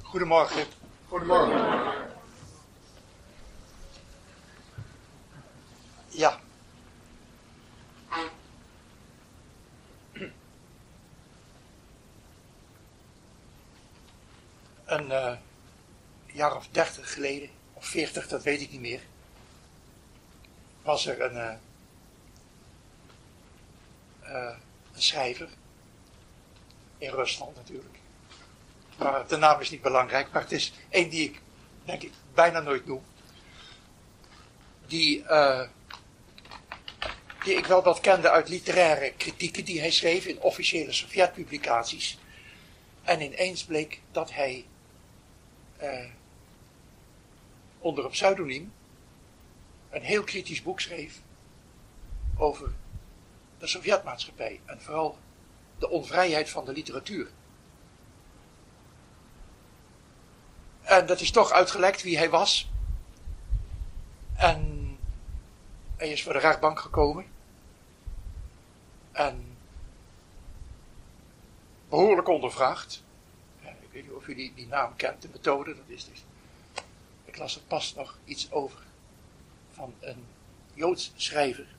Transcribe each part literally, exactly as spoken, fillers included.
Goedemorgen. Goedemorgen. Ja. Een uh, jaar of dertig geleden, of veertig, dat weet ik niet meer, was er een, uh, uh, een schrijver, in Rusland natuurlijk. Maar de naam is niet belangrijk, maar het is één die ik, denk ik, bijna nooit noem. Die, uh, die ik wel wat kende uit literaire kritieken die hij schreef in officiële Sovjet-publicaties. En ineens bleek dat hij uh, onder een pseudoniem een heel kritisch boek schreef over de Sovjetmaatschappij en vooral de onvrijheid van de literatuur. En dat is toch uitgelekt wie hij was. En hij is voor de rechtbank gekomen. En behoorlijk ondervraagd. Ja, ik weet niet of u die, die naam kent, de methode. Dat is dus. Ik las er pas nog iets over. Van een Joods schrijver.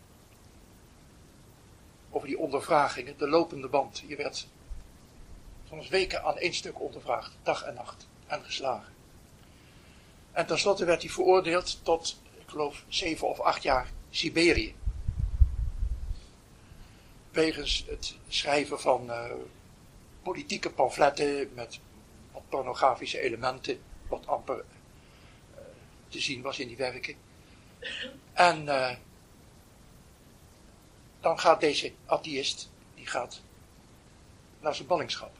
Over die ondervragingen, de lopende band. Je werd soms weken aan één stuk ondervraagd. Dag en nacht. En geslagen. En tenslotte werd hij veroordeeld tot, ik geloof, zeven of acht jaar Siberië. Wegens het schrijven van uh, politieke pamfletten met wat pornografische elementen, wat amper uh, te zien was in die werken. En uh, dan gaat deze atheïst, die gaat naar zijn ballingschap.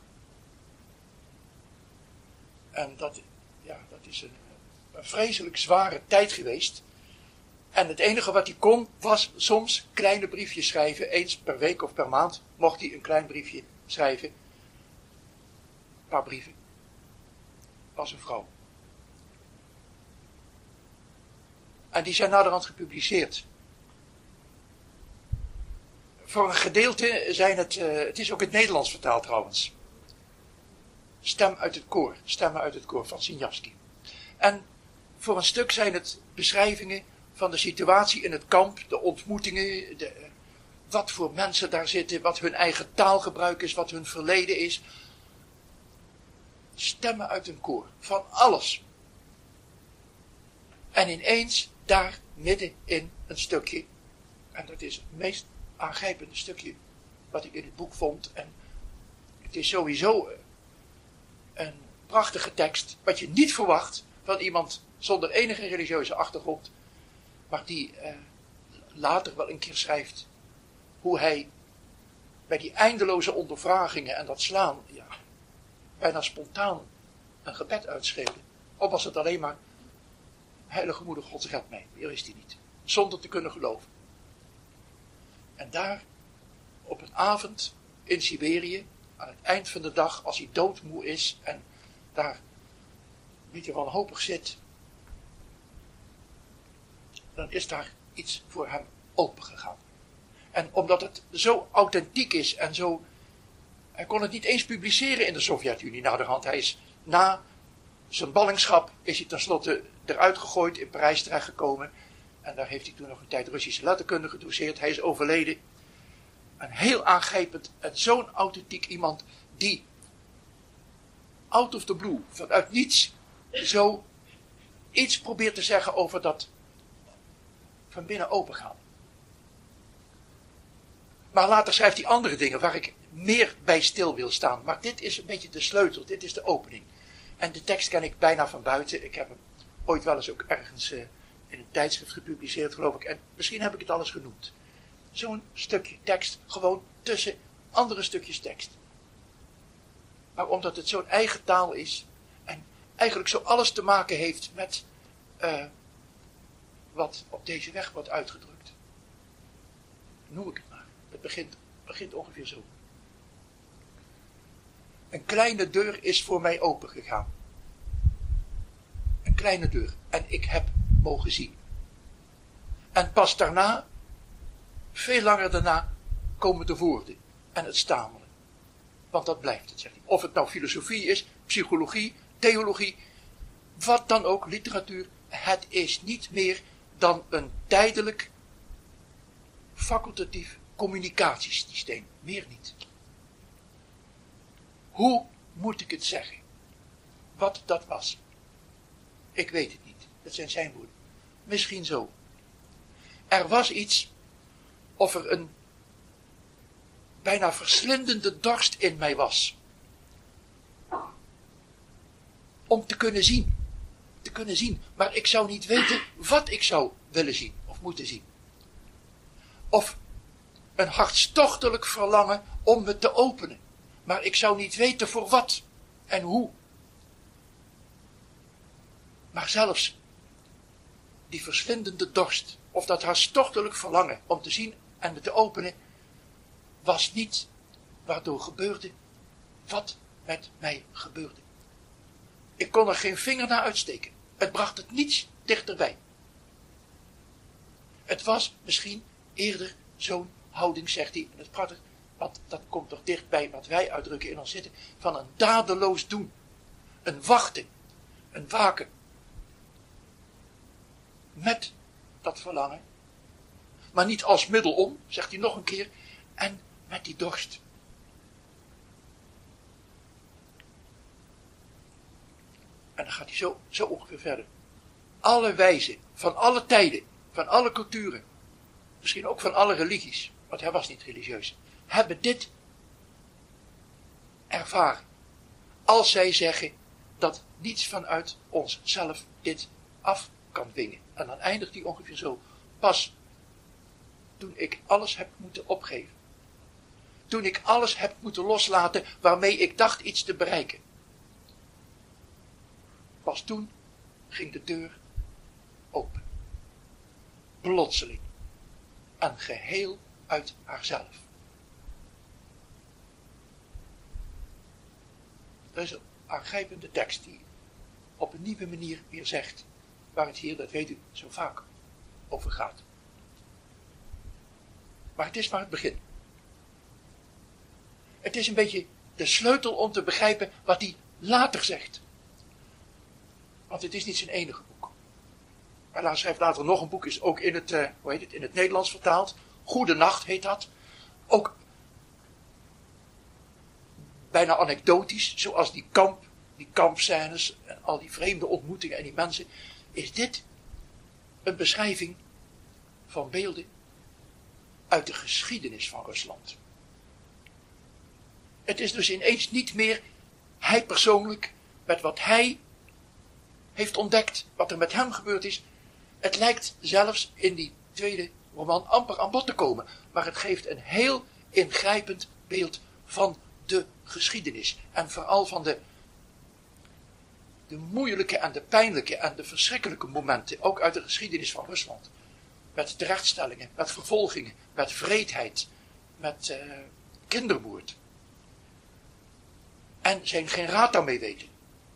En dat, ja, dat is een, een vreselijk zware tijd geweest. En het enige wat hij kon, was soms kleine briefjes schrijven. Eens per week of per maand mocht hij een klein briefje schrijven. Een paar brieven. Was een vrouw. En die zijn naderhand gepubliceerd. Voor een gedeelte zijn het, uh, het is ook in het Nederlands vertaald trouwens. Stem uit het koor, stemmen uit het koor van Siniavski. En voor een stuk zijn het beschrijvingen van de situatie in het kamp, de ontmoetingen, de, wat voor mensen daar zitten, wat hun eigen taalgebruik is, wat hun verleden is. Stemmen uit een koor, van alles. En ineens daar midden in een stukje, en dat is het meest aangrijpende stukje wat ik in het boek vond, en het is sowieso een prachtige tekst, wat je niet verwacht van iemand zonder enige religieuze achtergrond, maar die eh, later wel een keer schrijft hoe hij bij die eindeloze ondervragingen en dat slaan, ja, bijna spontaan een gebed uitschreeuwde. Of was het alleen maar, Heilige Moeder Gods red mij, meer wist hij niet, zonder te kunnen geloven. En daar, op een avond in Siberië, aan het eind van de dag, als hij doodmoe is en daar een beetje wanhopig zit, dan is daar iets voor hem opengegaan. En omdat het zo authentiek is en zo, hij kon het niet eens publiceren in de Sovjet-Unie naderhand. Hij is na zijn ballingschap, is hij tenslotte eruit gegooid, in Parijs terechtgekomen. En daar heeft hij toen nog een tijd Russische letterkunde gedoseerd. Hij is overleden. Een heel aangrijpend en zo'n authentiek iemand die out of the blue, vanuit niets, zo iets probeert te zeggen over dat van binnen opengaan. Maar later schrijft hij andere dingen waar ik meer bij stil wil staan. Maar dit is een beetje de sleutel, dit is de opening. En de tekst ken ik bijna van buiten. Ik heb hem ooit wel eens ook ergens uh, in een tijdschrift gepubliceerd, geloof ik. En misschien heb ik het alles genoemd. Zo'n stukje tekst, gewoon tussen andere stukjes tekst. Maar omdat het zo'n eigen taal is, en eigenlijk zo alles te maken heeft met uh, wat op deze weg wordt uitgedrukt. Noem ik het maar. Het begint, begint ongeveer zo. Een kleine deur is voor mij opengegaan. Een kleine deur. En ik heb mogen zien. En pas daarna, veel langer daarna, komen de woorden en het stamelen. Want dat blijft het, zegt hij. Of het nou filosofie is, psychologie, theologie, wat dan ook, literatuur. Het is niet meer dan een tijdelijk facultatief communicatiesysteem. Meer niet. Hoe moet ik het zeggen? Wat dat was? Ik weet het niet. Dat zijn zijn woorden. Misschien zo. Er was iets, of er een bijna verslindende dorst in mij was. Om te kunnen zien. Te kunnen zien. Maar ik zou niet weten wat ik zou willen zien. Of moeten zien. Of een hartstochtelijk verlangen om me te openen. Maar ik zou niet weten voor wat en hoe. Maar zelfs die verslindende dorst, of dat hartstochtelijk verlangen om te zien en me te openen, was niet waardoor gebeurde wat met mij gebeurde. Ik kon er geen vinger naar uitsteken. Het bracht het niets dichterbij. Het was misschien eerder zo'n houding, zegt hij, en het prachtig, want dat komt toch dichtbij wat wij uitdrukken in ons zitten, van een dadeloos doen. Een wachten, een waken. Met dat verlangen. Maar niet als middel om, zegt hij nog een keer, en met die dorst. En dan gaat hij zo, zo ongeveer verder. Alle wijzen, van alle tijden, van alle culturen, misschien ook van alle religies, want hij was niet religieus, hebben dit ervaren. Als zij zeggen dat niets vanuit onszelf dit af kan dwingen. En dan eindigt hij ongeveer zo. Pas toen ik alles heb moeten opgeven. Toen ik alles heb moeten loslaten waarmee ik dacht iets te bereiken. Pas toen ging de deur open. Plotseling. En geheel uit haarzelf. Er is een aangrijpende tekst die op een nieuwe manier weer zegt, waar het hier, dat weet u, zo vaak over gaat. Maar het is maar het begin. Het is een beetje de sleutel om te begrijpen wat hij later zegt. Want het is niet zijn enige boek. Maar hij schrijft later nog een boek, is ook in het, uh, hoe heet het, in het Nederlands vertaald. Goedenacht heet dat. Ook bijna anekdotisch, zoals die kamp, die kampscènes en al die vreemde ontmoetingen en die mensen. Is dit een beschrijving van beelden uit de geschiedenis van Rusland. Het is dus ineens niet meer hij persoonlijk met wat hij heeft ontdekt, wat er met hem gebeurd is. Het lijkt zelfs in die tweede roman amper aan bod te komen, maar het geeft een heel ingrijpend beeld van de geschiedenis en vooral van de, de moeilijke en de pijnlijke en de verschrikkelijke momenten, ook uit de geschiedenis van Rusland. Met terechtstellingen, met vervolgingen, met wreedheid, met uh, kindermoord. En zijn geen raad daarmee weten.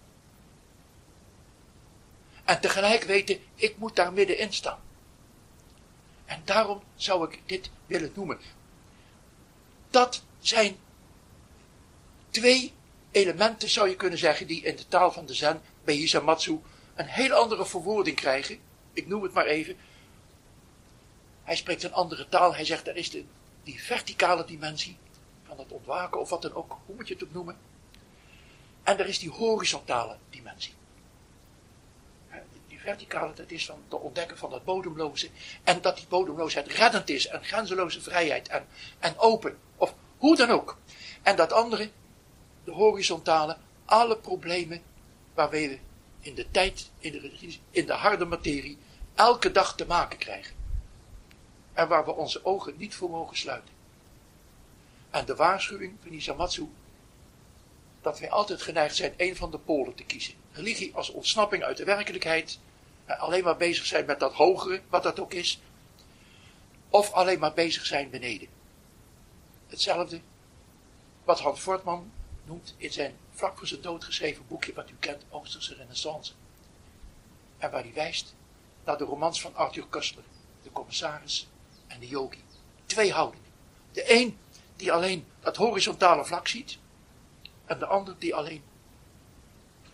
En tegelijk weten, ik moet daar middenin staan. En daarom zou ik dit willen noemen. Dat zijn twee elementen, zou je kunnen zeggen, die in de taal van de Zen, bij Hisamatsu, een heel andere verwoording krijgen. Ik noem het maar even. Hij spreekt een andere taal. Hij zegt, er is de, die verticale dimensie van het ontwaken, of wat dan ook, hoe moet je het ook noemen. En er is die horizontale dimensie. Die verticale, dat is van te ontdekken van dat bodemloze. En dat die bodemloosheid reddend is en grenzeloze vrijheid en, en open. Of hoe dan ook. En dat andere, de horizontale, alle problemen waarmee we in de tijd, in de, in de harde materie, elke dag te maken krijgen. En waar we onze ogen niet voor mogen sluiten. En de waarschuwing van Hisamatsu, dat wij altijd geneigd zijn een van de polen te kiezen. Religie als ontsnapping uit de werkelijkheid, alleen maar bezig zijn met dat hogere, wat dat ook is, of alleen maar bezig zijn beneden. Hetzelfde wat Hans Voortman noemt in zijn vlak voor zijn dood geschreven boekje, wat u kent, Oosterse Renaissance. En waar hij wijst naar de romans van Arthur Koestler, de commissaris en de yogi. Twee houdingen. De een die alleen dat horizontale vlak ziet, en de ander die alleen de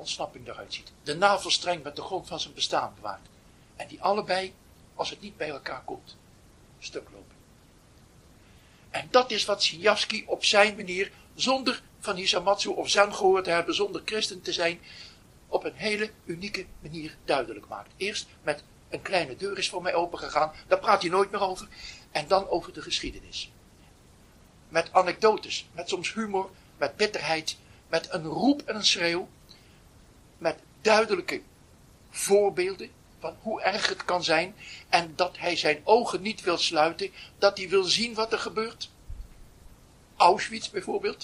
ontsnapping eruit ziet. De navelstreng met de grond van zijn bestaan bewaart. En die allebei, als het niet bij elkaar komt, stuk lopen. En dat is wat Siniavski op zijn manier, zonder van Hisamatsu of Zen gehoord te hebben, zonder christen te zijn, op een hele unieke manier duidelijk maakt. Eerst met een kleine deur is voor mij opengegaan, daar praat hij nooit meer over. En dan over de geschiedenis. Met anekdotes, met soms humor, met bitterheid, met een roep en een schreeuw, met duidelijke voorbeelden van hoe erg het kan zijn en dat hij zijn ogen niet wil sluiten, dat hij wil zien wat er gebeurt. Auschwitz bijvoorbeeld.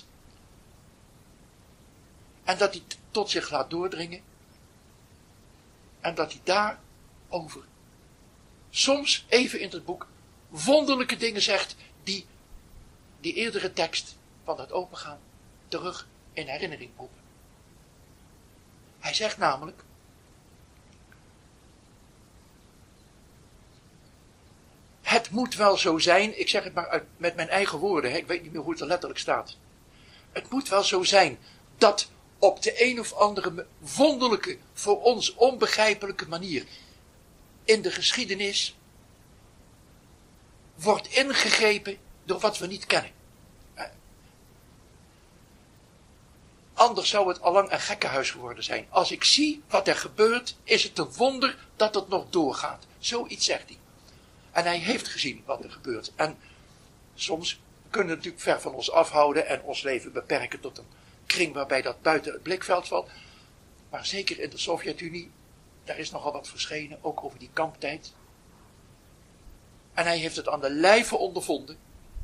En dat hij t- tot zich laat doordringen. En dat hij daarover soms even in het boek wonderlijke dingen zegt die die eerdere tekst van het opengaan terug in herinnering roepen. Hij zegt namelijk: het moet wel zo zijn, ik zeg het maar uit, met mijn eigen woorden, hè, ik weet niet meer hoe het er letterlijk staat. Het moet wel zo zijn dat op de een of andere wonderlijke, voor ons onbegrijpelijke manier in de geschiedenis wordt ingegrepen door wat we niet kennen. Anders zou het allang een gekkenhuis geworden zijn. Als ik zie wat er gebeurt, is het een wonder dat het nog doorgaat. Zoiets zegt hij. En hij heeft gezien wat er gebeurt. En soms kunnen we het natuurlijk ver van ons afhouden en ons leven beperken tot een kring waarbij dat buiten het blikveld valt. Maar zeker in de Sovjet-Unie, daar is nogal wat verschenen, ook over die kamptijd. En hij heeft het aan de lijve ondervonden.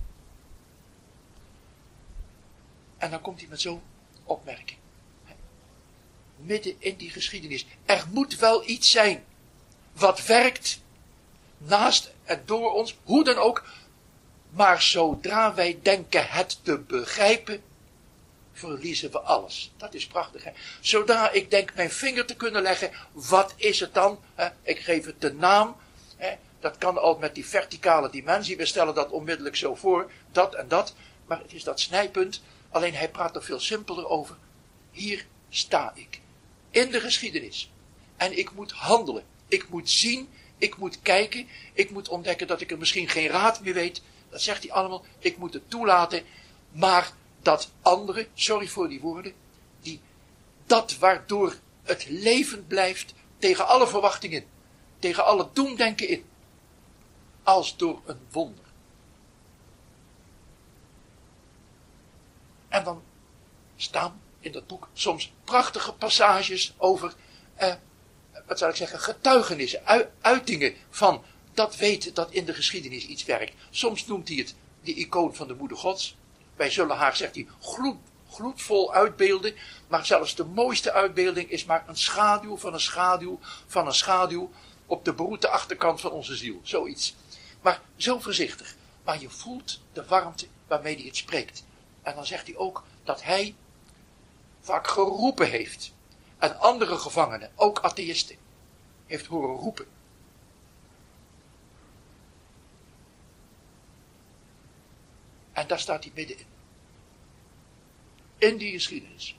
En dan komt hij met zo'n opmerking. Midden in die geschiedenis. Er moet wel iets zijn wat werkt naast en door ons, hoe dan ook. Maar zodra wij denken het te begrijpen, verliezen we alles. Dat is prachtig, hè? Zodra ik denk mijn vinger te kunnen leggen, wat is het dan? Hè? Ik geef het de naam. Hè? Dat kan al met die verticale dimensie. We stellen dat onmiddellijk zo voor. Dat en dat. Maar het is dat snijpunt. Alleen hij praat er veel simpeler over. Hier sta ik. In de geschiedenis. En ik moet handelen. Ik moet zien. Ik moet kijken. Ik moet ontdekken dat ik er misschien geen raad meer weet. Dat zegt hij allemaal. Ik moet het toelaten. Maar dat anderen, sorry voor die woorden, die dat waardoor het leven blijft tegen alle verwachtingen, tegen alle doemdenken in, als door een wonder. En dan staan in dat boek soms prachtige passages over, eh, wat zou ik zeggen, getuigenissen, uitingen van dat weten dat in de geschiedenis iets werkt. Soms noemt hij het de icoon van de moeder Gods. Wij zullen haar, zegt hij, gloed, gloedvol uitbeelden, maar zelfs de mooiste uitbeelding is maar een schaduw van een schaduw van een schaduw op de beroerte achterkant van onze ziel. Zoiets. Maar zo voorzichtig. Maar je voelt de warmte waarmee hij het spreekt. En dan zegt hij ook dat hij vaak geroepen heeft. En andere gevangenen, ook atheïsten, heeft horen roepen. En daar staat hij middenin. In die geschiedenis.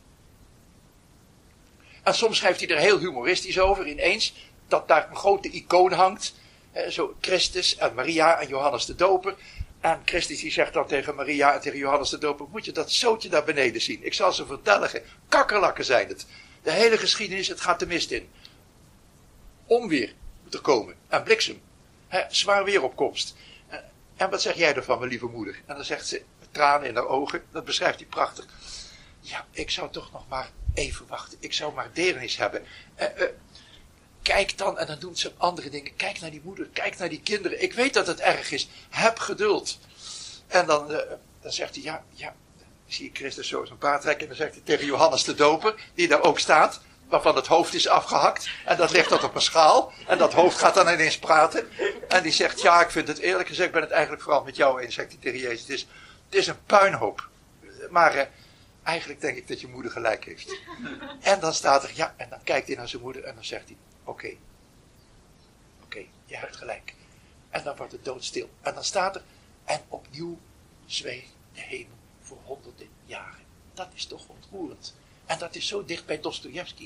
En soms schrijft hij er heel humoristisch over, ineens, dat daar een grote icoon hangt. Eh, zo Christus en Maria en Johannes de Doper. En Christus die zegt dan tegen Maria en tegen Johannes de Doper, moet je dat zootje daar beneden zien. Ik zal ze vertellen, kakkerlakken zijn het. De hele geschiedenis, het gaat de mist in. Onweer moet er komen. En bliksem. He, zwaar weeropkomst. En wat zeg jij ervan, mijn lieve moeder? En dan zegt ze, met tranen in haar ogen, dat beschrijft hij prachtig. Ja, ik zou toch nog maar even wachten. Ik zou maar deernis hebben. Uh, uh, kijk dan, en dan doen ze andere dingen. Kijk naar die moeder, kijk naar die kinderen. Ik weet dat het erg is. Heb geduld. En dan, uh, dan zegt hij, ja, ja. Zie je Christus zo zijn paard trekken. En dan zegt hij tegen Johannes de Doper, die daar ook staat, waarvan het hoofd is afgehakt. En dat ligt dat op een schaal. En dat hoofd gaat dan ineens praten. En die zegt, ja, ik vind het eerlijk gezegd, ik ben het eigenlijk vooral met jou eens, zegt hij tegen Jezus. Het is, het is een puinhoop. Maar eh, eigenlijk denk ik dat je moeder gelijk heeft. En dan staat er, ja, en dan kijkt hij naar zijn moeder en dan zegt hij, oké. Okay, oké, okay, je hebt gelijk. En dan wordt het doodstil. En dan staat er, en opnieuw zweeg de hemel voor honderden jaren. Dat is toch ontroerend. En dat is zo dicht bij Dostojevski. Hè?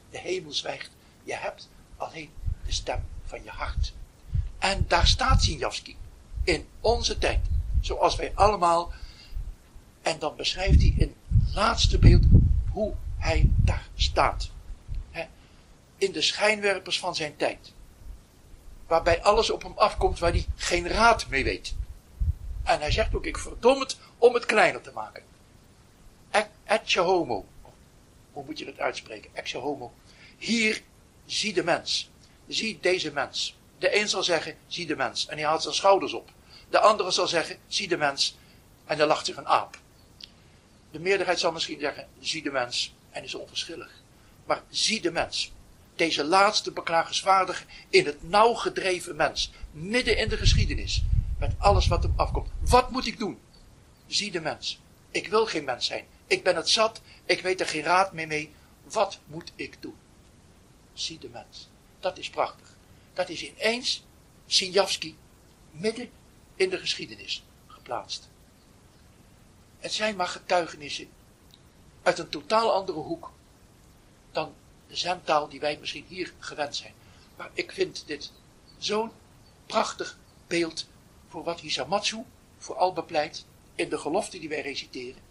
de hemel zwijgt. Je hebt alleen de stem van je hart. En daar staat Siniavski in onze tijd, zoals wij allemaal. En dan beschrijft hij in het laatste beeld hoe hij daar staat. He, in de schijnwerpers van zijn tijd. Waarbij alles op hem afkomt waar hij geen raad mee weet. En hij zegt ook, ik verdom het om het kleiner te maken. Ecce homo. Hoe moet je dat uitspreken? Ecce homo. Hier, zie de mens. Zie deze mens. De een zal zeggen, zie de mens. En hij haalt zijn schouders op. De andere zal zeggen, zie de mens. En dan lacht zich een aap. De meerderheid zal misschien zeggen, zie de mens. En is onverschillig. Maar zie de mens. Deze laatste beklagenswaardige, in het nauw gedreven mens. Midden in de geschiedenis. Met alles wat hem afkomt. Wat moet ik doen? Zie de mens. Ik wil geen mens zijn. Ik ben het zat. Ik weet er geen raad meer mee. Wat moet ik doen? Zie de mens. Dat is prachtig. Dat is ineens Siniavski midden in de geschiedenis geplaatst. Het zijn maar getuigenissen uit een totaal andere hoek dan de zentaal die wij misschien hier gewend zijn. Maar ik vind dit zo'n prachtig beeld voor wat Hisamatsu vooral bepleit in de gelofte die wij reciteren.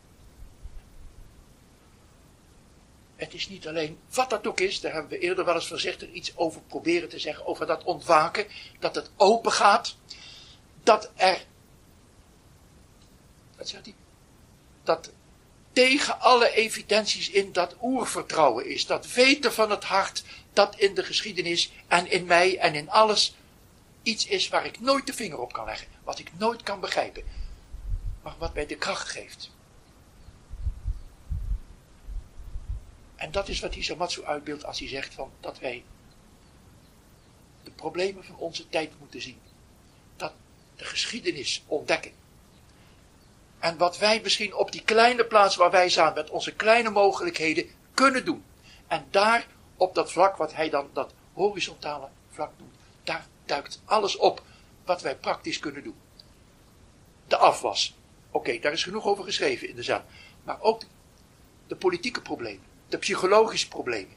Het is niet alleen, wat dat ook is, daar hebben we eerder wel eens voorzichtig iets over proberen te zeggen, over dat ontwaken, dat het open gaat, dat er, wat zegt hij, dat tegen alle evidenties in dat oervertrouwen is, dat weten van het hart, dat in de geschiedenis en in mij en in alles iets is waar ik nooit de vinger op kan leggen, wat ik nooit kan begrijpen, maar wat mij de kracht geeft. En dat is wat Hisamatsu uitbeeldt als hij zegt van dat wij de problemen van onze tijd moeten zien. Dat de geschiedenis ontdekken. En wat wij misschien op die kleine plaats waar wij staan met onze kleine mogelijkheden kunnen doen. En daar op dat vlak wat hij dan dat horizontale vlak noemt. Daar duikt alles op wat wij praktisch kunnen doen. De afwas. Oké, okay, daar is genoeg over geschreven in de zaal. Maar ook de, de politieke problemen. De psychologische problemen.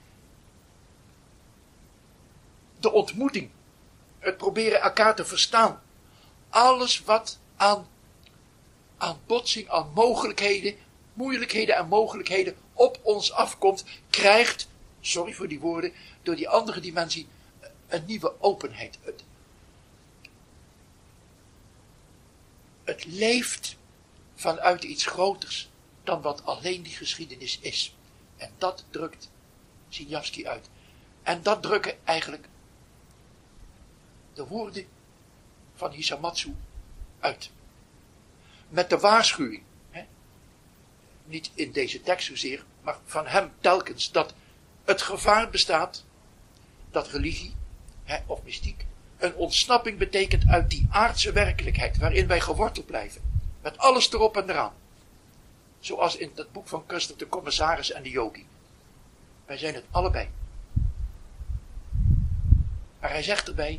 De ontmoeting. Het proberen elkaar te verstaan. Alles wat aan, aan botsing, aan mogelijkheden, moeilijkheden en mogelijkheden op ons afkomt, krijgt, sorry voor die woorden, door die andere dimensie een nieuwe openheid. Het, het leeft vanuit iets groters dan wat alleen die geschiedenis is. En dat drukt Siniavski uit. En dat drukken eigenlijk de woorden van Hisamatsu uit. Met de waarschuwing, hè, niet in deze tekst zozeer, maar van hem telkens, dat het gevaar bestaat, dat religie, hè, of mystiek, een ontsnapping betekent uit die aardse werkelijkheid, waarin wij geworteld blijven. Met alles erop en eraan. Zoals in dat boek van Custer, de commissaris en de yogi. Wij zijn het allebei. Maar hij zegt erbij,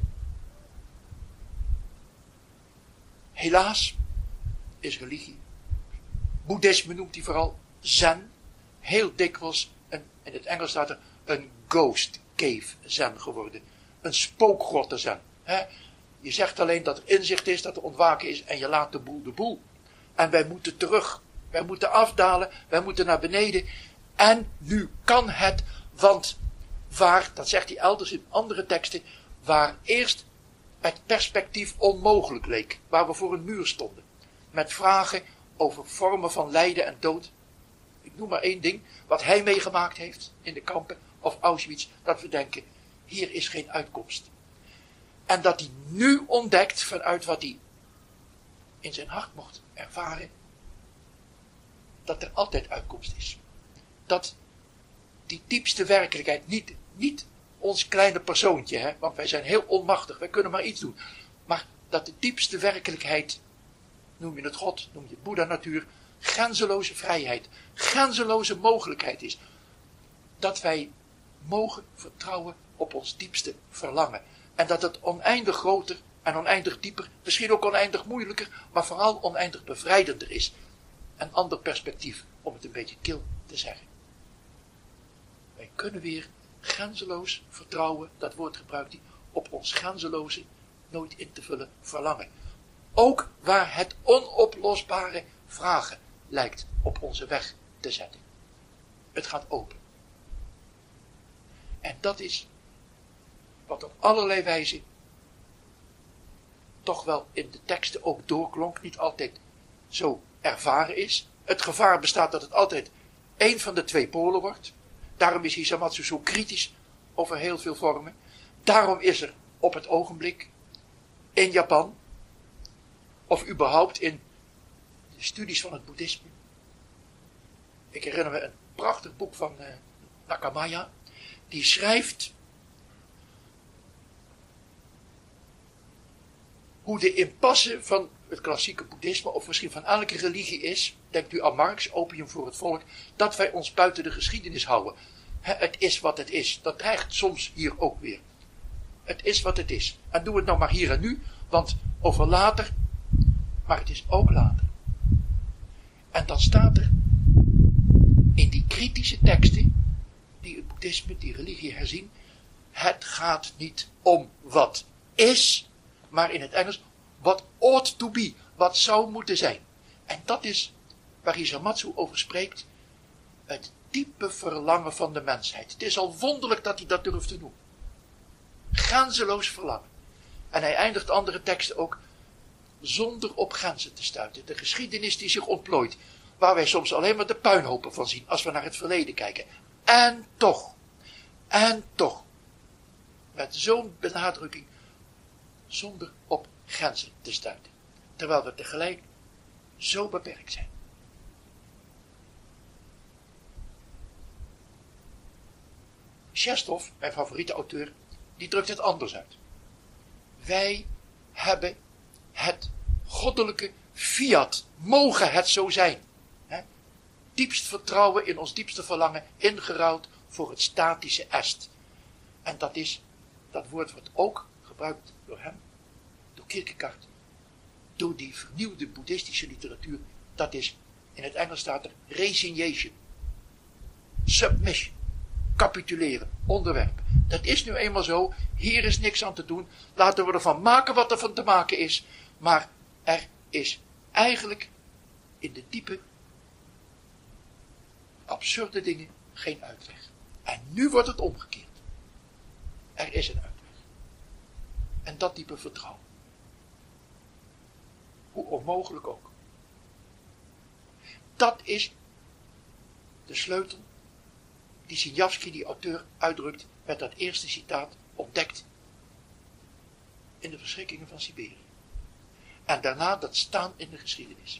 helaas is religie, boeddhisme noemt hij vooral, zen, heel dikwijls, een, in het Engels staat er, een ghost cave zen geworden. Een spookgrotte zen. He? Je zegt alleen dat er inzicht is, dat er ontwaken is en je laat de boel de boel. En wij moeten terug. Wij moeten afdalen, wij moeten naar beneden. En nu kan het, want waar, dat zegt hij elders in andere teksten, waar eerst het perspectief onmogelijk leek, waar we voor een muur stonden, met vragen over vormen van lijden en dood. Ik noem maar één ding, wat hij meegemaakt heeft in de kampen of Auschwitz, dat we denken, hier is geen uitkomst. En dat hij nu ontdekt, vanuit wat hij in zijn hart mocht ervaren, dat er altijd uitkomst is. Dat die diepste werkelijkheid, niet, niet ons kleine persoontje, hè, want wij zijn heel onmachtig, wij kunnen maar iets doen. Maar dat de diepste werkelijkheid, noem je het God, noem je het Boeddha-natuur, grenzeloze vrijheid, grenzeloze mogelijkheid is. Dat wij mogen vertrouwen op ons diepste verlangen. En dat het oneindig groter en oneindig dieper, misschien ook oneindig moeilijker, maar vooral oneindig bevrijdender is. Een ander perspectief, om het een beetje kil te zeggen. Wij kunnen weer grenzeloos vertrouwen, dat woord gebruikt hij, op ons grenzeloze, nooit in te vullen verlangen. Ook waar het onoplosbare vragen lijkt op onze weg te zetten. Het gaat open. En dat is wat op allerlei wijze toch wel in de teksten ook doorklonk, niet altijd zo ervaren is. Het gevaar bestaat dat het altijd één van de twee polen wordt. Daarom is Hisamatsu zo kritisch over heel veel vormen. Daarom is er op het ogenblik in Japan, of überhaupt in de studies van het boeddhisme. Ik herinner me een prachtig boek van uh, Nakamaya, die schrijft hoe de impasse van het klassieke boeddhisme, of misschien van elke religie is, denkt u aan Marx, Opium voor het volk, dat wij ons buiten de geschiedenis houden. He, het is wat het is. Dat dreigt soms hier ook weer. Het is wat het is. En doe het nou maar hier en nu, want over later, maar het is ook later. En dan staat er in die kritische teksten, die het boeddhisme, die religie herzien, het gaat niet om wat is, maar in het Engels, wat ought to be, wat zou moeten zijn. En dat is waar Hisamatsu over spreekt, het diepe verlangen van de mensheid. Het is al wonderlijk dat hij dat durft te noemen. Grenzeloos verlangen. En hij eindigt andere teksten ook, zonder op grenzen te stuiten. De geschiedenis die zich ontplooit, waar wij soms alleen maar de puinhopen van zien, als we naar het verleden kijken. En toch, en toch, met zo'n benadrukking, zonder op grenzen te stuiten. Terwijl we tegelijk zo beperkt zijn. Chestov, mijn favoriete auteur, die drukt het anders uit. Wij hebben het goddelijke fiat, mogen het zo zijn. He? Diepst vertrouwen in ons diepste verlangen, ingeruild voor het statische est. En dat is, dat woord wordt ook gebruikt door hem, door Kierkegaard, door die vernieuwde boeddhistische literatuur. Dat is, in het Engels staat er resignation, submission, capituleren, onderwerpen. Dat is nu eenmaal zo, hier is niks aan te doen, laten we ervan maken wat er van te maken is, maar er is eigenlijk in de diepe, absurde dingen geen uitweg. En nu wordt het omgekeerd. Er is een uitweg. En dat diepe vertrouwen. Hoe onmogelijk ook. Dat is de sleutel die Siniavsky, die auteur, uitdrukt met dat eerste citaat, ontdekt in de verschrikkingen van Siberië. En daarna dat staan in de geschiedenis.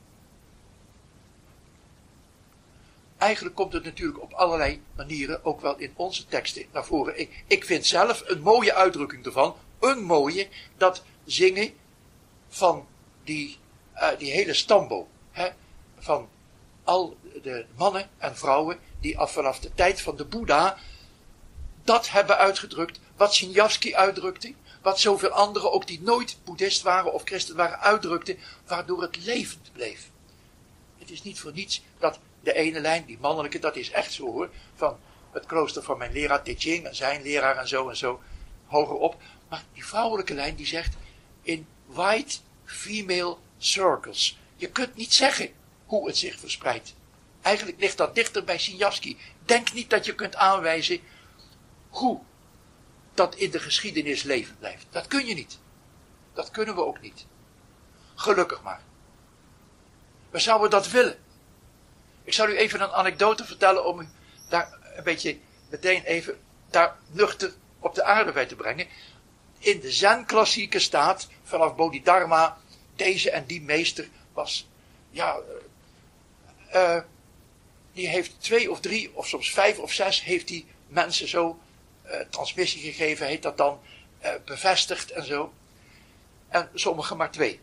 Eigenlijk komt het natuurlijk op allerlei manieren, ook wel in onze teksten, naar voren. Ik, ik vind zelf een mooie uitdrukking ervan, een mooie, dat zingen van die, uh, die hele stamboom. Hè, van al de mannen en vrouwen die af vanaf de tijd van de Boeddha dat hebben uitgedrukt, wat Siniavsky uitdrukte, wat zoveel anderen ook die nooit boeddhist waren of christen waren uitdrukten, waardoor het levend bleef. Het is niet voor niets dat de ene lijn, die mannelijke, dat is echt zo hoor, van het klooster van mijn leraar Te Ching en zijn leraar en zo en zo, hogerop. Maar die vrouwelijke lijn die zegt, in white female circles. Je kunt niet zeggen hoe het zich verspreidt. Eigenlijk ligt dat dichter bij Siniavsky. Denk niet dat je kunt aanwijzen hoe dat in de geschiedenis levend blijft. Dat kun je niet. Dat kunnen we ook niet. Gelukkig maar. We zouden dat willen. Ik zal u even een anekdote vertellen om u daar een beetje meteen even daar nuchter op de aarde bij te brengen. In de Zen-klassieke staat, vanaf Bodhidharma, deze en die meester was, ja, uh, uh, die heeft twee of drie of soms vijf of zes heeft die mensen zo uh, transmissie gegeven, heet dat dan, uh, bevestigd en zo. En sommigen maar twee.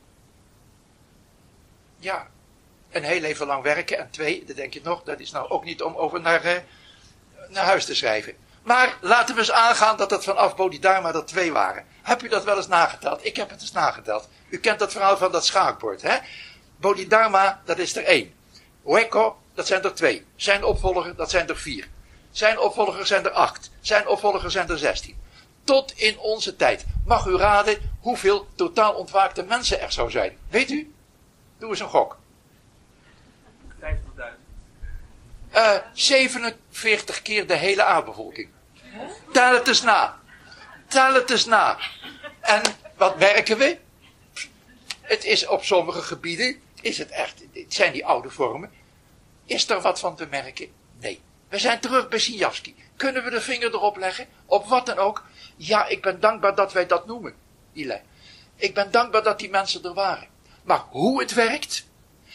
Ja, een heel leven lang werken en twee, dat denk je nog, dat is nou ook niet om over naar, uh, naar huis te schrijven. Maar laten we eens aangaan dat het vanaf Bodhidharma er twee waren. Heb u dat wel eens nageteld? Ik heb het eens nageteld. U kent dat verhaal van dat schaakbord, hè? Bodhidharma, dat is er één. Hueco, dat zijn er twee. Zijn opvolger, dat zijn er vier. Zijn opvolgers zijn er acht. Zijn opvolgers zijn er zestien. Tot in onze tijd. Mag u raden hoeveel totaal ontwaakte mensen er zou zijn? Weet u? Doe eens een gok. vijftigduizend. Uh, zevenenveertig keer de hele aardbevolking. Tel het eens na. Tel het eens na. En wat merken we? Het is op sommige gebieden, is het echt, het zijn die oude vormen. Is er wat van te merken? Nee. We zijn terug bij Siniavski. Kunnen we de vinger erop leggen? Op wat dan ook? Ja, ik ben dankbaar dat wij dat noemen. Die lijn. Ik ben dankbaar dat die mensen er waren. Maar hoe het werkt,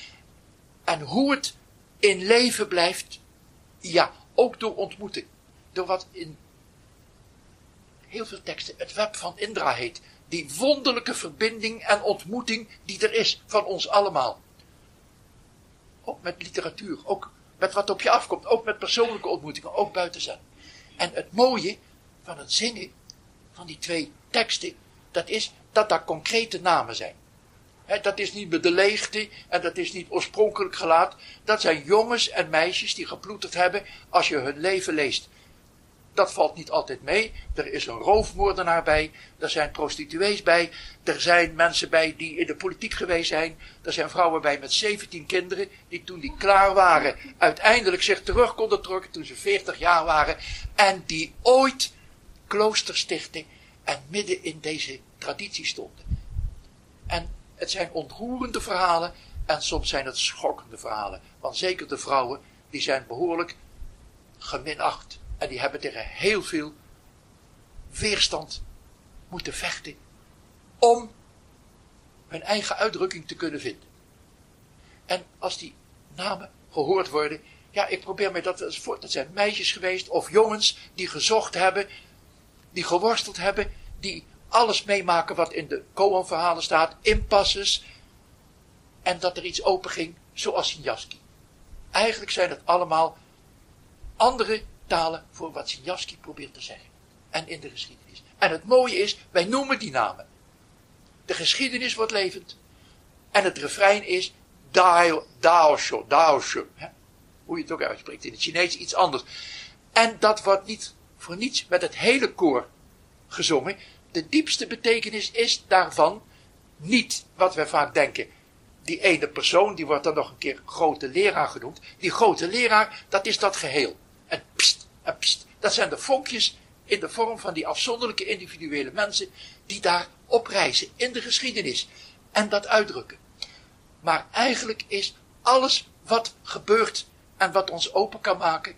en hoe het in leven blijft, ja, ook door ontmoeting. Door wat in heel veel teksten het web van Indra heet. Die wonderlijke verbinding en ontmoeting die er is van ons allemaal. Ook met literatuur, ook met wat op je afkomt, ook met persoonlijke ontmoetingen, ook buiten zelf. En het mooie van het zingen van die twee teksten, dat is dat daar concrete namen zijn. He, dat is niet met de leegte en dat is niet oorspronkelijk gelaat. Dat zijn jongens en meisjes die geploeterd hebben als je hun leven leest. Dat valt niet altijd mee. Er is een roofmoordenaar bij. Er zijn prostituees bij. Er zijn mensen bij die in de politiek geweest zijn. Er zijn vrouwen bij met zeventien kinderen. Die toen die klaar waren. Uiteindelijk zich terug konden trekken toen ze veertig jaar waren. En die ooit kloosters stichtten. En midden in deze traditie stonden. En het zijn ontroerende verhalen. En soms zijn het schokkende verhalen. Want zeker de vrouwen. Die zijn behoorlijk geminacht. En die hebben tegen heel veel weerstand moeten vechten om hun eigen uitdrukking te kunnen vinden. En als die namen gehoord worden, ja, ik probeer mij dat eens voor. Dat zijn meisjes geweest of jongens die gezocht hebben, die geworsteld hebben, die alles meemaken wat in de koanverhalen staat, impasses, en dat er iets open ging, zoals Siniavski. Eigenlijk zijn het allemaal andere talen voor wat Siniavski probeert te zeggen. En in de geschiedenis. En het mooie is, wij noemen die namen. De geschiedenis wordt levend. En het refrein is Dao, Daosho, Daosho. Hoe je het ook uitspreekt in het Chinees, iets anders. En dat wordt niet voor niets met het hele koor gezongen. De diepste betekenis is daarvan niet wat wij vaak denken. Die ene persoon, die wordt dan nog een keer grote leraar genoemd. Die grote leraar, dat is dat geheel. En pst, en pst, dat zijn de vonkjes in de vorm van die afzonderlijke individuele mensen die daar oprijzen in de geschiedenis en dat uitdrukken. Maar eigenlijk is alles wat gebeurt en wat ons open kan maken,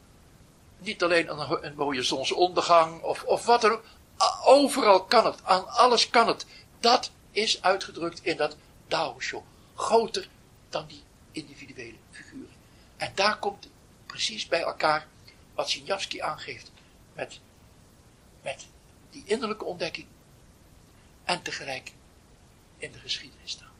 niet alleen een, een mooie zonsondergang of, of wat dan ook, overal kan het, aan alles kan het. Dat is uitgedrukt in dat Daosho, groter dan die individuele figuren. En daar komt precies bij elkaar wat Siniavski aangeeft met, met die innerlijke ontdekking en tegelijk in de geschiedenis staan.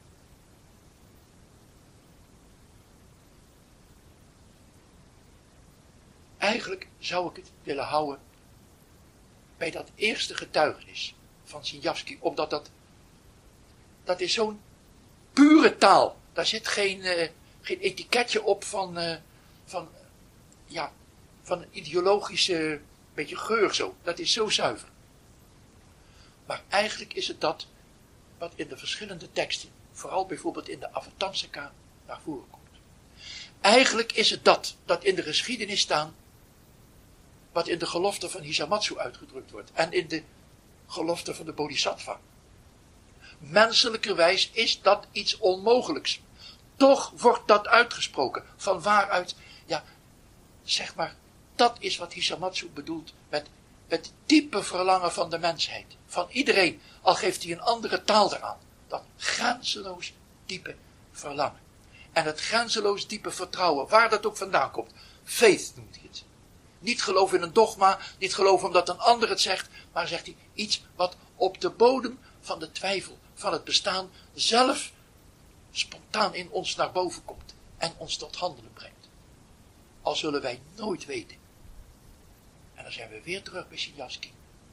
Eigenlijk zou ik het willen houden bij dat eerste getuigenis van Siniavski, omdat dat, dat is zo'n pure taal. Daar zit geen, uh, geen etiketje op van, uh, van, ja, van een ideologische beetje geur zo. Dat is zo zuiver. Maar eigenlijk is het dat wat in de verschillende teksten, vooral bijvoorbeeld in de Avatamsaka, naar voren komt. Eigenlijk is het dat, dat in de geschiedenis staan, wat in de gelofte van Hisamatsu uitgedrukt wordt. En in de gelofte van de Bodhisattva. Menselijkerwijs is dat iets onmogelijks. Toch wordt dat uitgesproken. Van waaruit, ja, zeg maar, dat is wat Hisamatsu bedoelt met het diepe verlangen van de mensheid. Van iedereen, al geeft hij een andere taal eraan. Dat grenzeloos diepe verlangen. En het grenzeloos diepe vertrouwen, waar dat ook vandaan komt. Faith noemt hij het. Niet geloof in een dogma, niet geloof omdat een ander het zegt, maar zegt hij iets wat op de bodem van de twijfel, van het bestaan, zelf spontaan in ons naar boven komt en ons tot handelen brengt. Al zullen wij nooit weten. En dan zijn we weer terug bij Siniavski.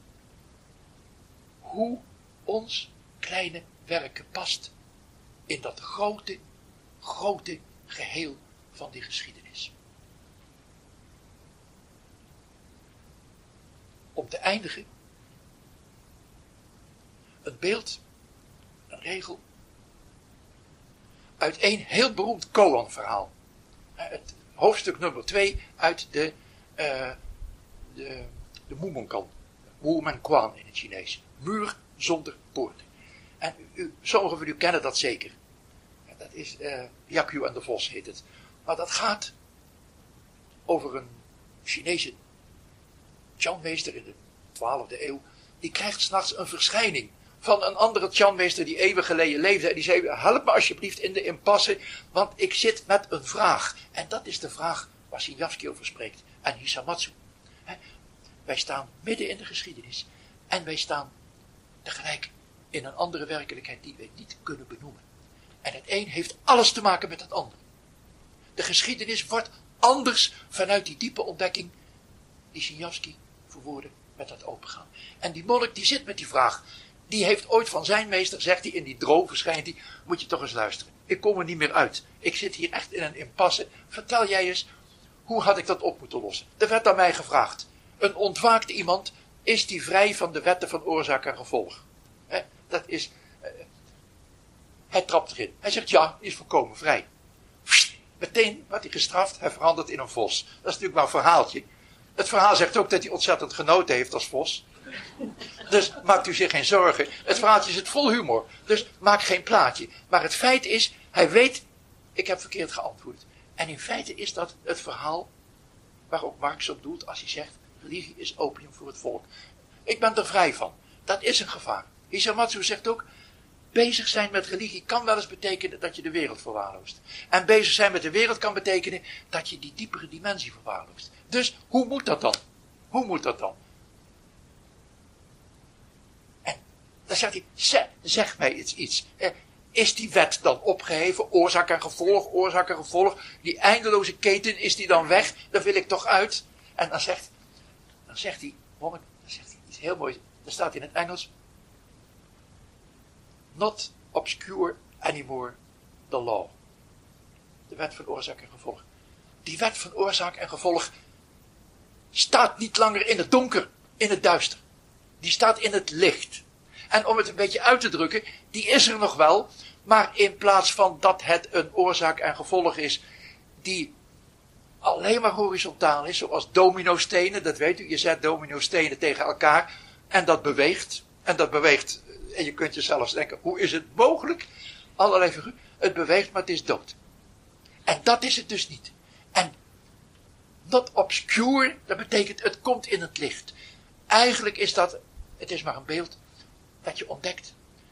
Hoe ons kleine werken past in dat grote, grote geheel van die geschiedenis. om te eindigen, een beeld, een regel, uit een heel beroemd koan-verhaal. Het hoofdstuk nummer twee uit de, uh, de, de Mumonkan, Mumonkan in het Chinees. Muur zonder poorten. En u, u, sommigen van u kennen dat zeker. Dat is uh, Yakyu en de Vos heet het. Maar dat gaat over een Chinese Chan-meester in de twaalfde eeuw. Die krijgt 's nachts een verschijning van een andere Chan-meester die eeuwen geleden leefde. En die zei, help me alsjeblieft in de impasse, want ik zit met een vraag. En dat is de vraag waar Siniavsky over spreekt. En Hisamatsu. He, wij staan midden in de geschiedenis. En wij staan tegelijk in een andere werkelijkheid die wij niet kunnen benoemen. En het een heeft alles te maken met het ander. De geschiedenis wordt anders vanuit die diepe ontdekking die Siniavsky verwoordde met dat opengaan. En die monnik die zit met die vraag. Die heeft ooit van zijn meester, zegt hij in die droom, verschijnt hij, moet je toch eens luisteren. Ik kom er niet meer uit. Ik zit hier echt in een impasse. Vertel jij eens, hoe had ik dat op moeten lossen? Er werd aan mij gevraagd. Een ontwaakt iemand, is die vrij van de wetten van oorzaak en gevolg? He, dat is, uh, hij trapt erin. Hij zegt ja, hij is volkomen vrij. Pssst, meteen wordt hij gestraft, hij verandert in een vos. Dat is natuurlijk maar een verhaaltje. Het verhaal zegt ook dat hij ontzettend genoten heeft als vos. Dus maakt u zich geen zorgen. Het verhaaltje zit vol humor. Dus maak geen plaatje. Maar het feit is, hij weet, ik heb verkeerd geantwoord. En in feite is dat het verhaal waar ook Marx op doelt als hij zegt, religie is opium voor het volk. Ik ben er vrij van. Dat is een gevaar. Hisamatsu zegt ook, bezig zijn met religie kan wel eens betekenen dat je de wereld verwaarloost. En bezig zijn met de wereld kan betekenen dat je die diepere dimensie verwaarloost. Dus hoe moet dat dan? Hoe moet dat dan? En dan zegt hij, zeg, zeg mij iets. iets. Eh, is die wet dan opgeheven? Oorzaak en gevolg, oorzaak en gevolg. Die eindeloze keten, is die dan weg? Daar wil ik toch uit? En dan zegt, dan zegt hij, monnik, dan zegt hij iets heel moois. Dan staat in het Engels. Not obscure anymore the law. De wet van oorzaak en gevolg. Die wet van oorzaak en gevolg staat niet langer in het donker, in het duister. Die staat in het licht. En om het een beetje uit te drukken, die is er nog wel, maar in plaats van dat het een oorzaak en gevolg is die alleen maar horizontaal is, zoals dominostenen, dat weet u, je zet dominostenen tegen elkaar en dat beweegt. En dat beweegt, en je kunt je zelfs denken, hoe is het mogelijk? Allerlei figuren, het beweegt, maar het is dood. En dat is het dus niet. En not obscure, dat betekent het komt in het licht. Eigenlijk is dat, het is maar een beeld, dat je ontdekt.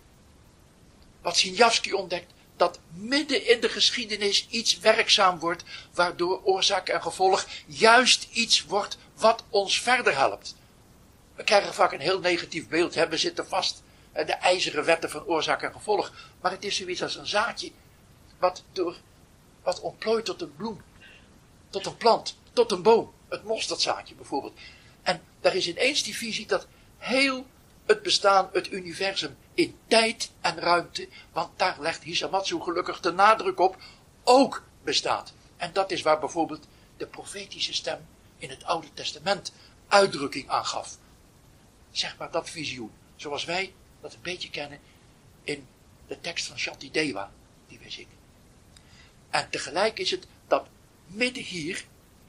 Wat Siniavsky ontdekt, dat midden in de geschiedenis iets werkzaam wordt, waardoor oorzaak en gevolg juist iets wordt wat ons verder helpt. We krijgen vaak een heel negatief beeld, hè? We zitten vast, de ijzeren wetten van oorzaak en gevolg. Maar het is zoiets als een zaadje, wat, door, wat ontplooit tot een bloem, tot een plant, tot een boom. Het mosterdzaadje bijvoorbeeld. En daar is ineens die visie dat heel het bestaan, het universum, in tijd en ruimte, want daar legt Hisamatsu gelukkig de nadruk op, ook bestaat. En dat is waar bijvoorbeeld de profetische stem in het Oude Testament uitdrukking aan gaf. Zeg maar dat visioen, zoals wij dat een beetje kennen in de tekst van Shantideva, die wij zingen. En tegelijk is het dat midden hier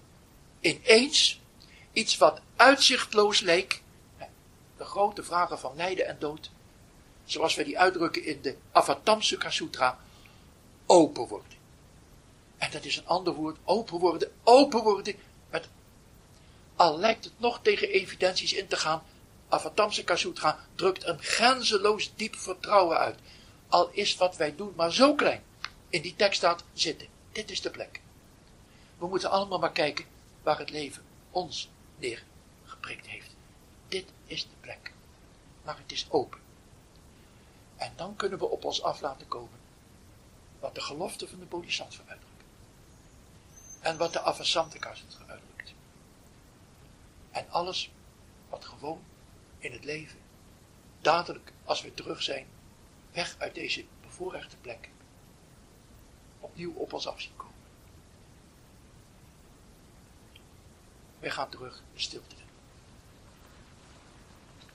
ineens iets wat uitzichtloos leek, de grote vragen van lijden en dood, zoals wij die uitdrukken in de Avatamsukha Sutra, open worden. En dat is een ander woord, open worden, open worden, met, al lijkt het nog tegen evidenties in te gaan, Avatamsukha Sutra drukt een grenzeloos diep vertrouwen uit. Al is wat wij doen maar zo klein. In die tekst staat zitten. Dit is de plek. We moeten allemaal maar kijken waar het leven ons neergeprikt heeft. Dit is de plek. Maar het is open. En dan kunnen we op ons af laten komen wat de gelofte van de Bodhisattva uitdrukt. En wat de Avasamtika Sutra uitdrukt. En alles wat gewoon in het leven, dadelijk als we terug zijn, weg uit deze bevoorrechte plek, opnieuw op ons af zien komen. Wij gaan terug in stilte.